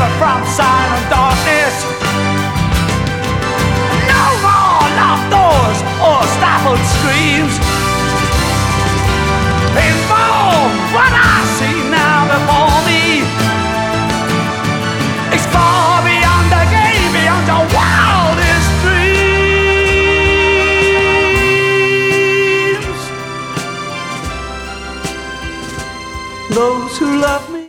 delivered from silent darkness. No more locked doors or stifled screams. Before what I see now before me is far beyond the game, beyond your wildest dreams. Those who love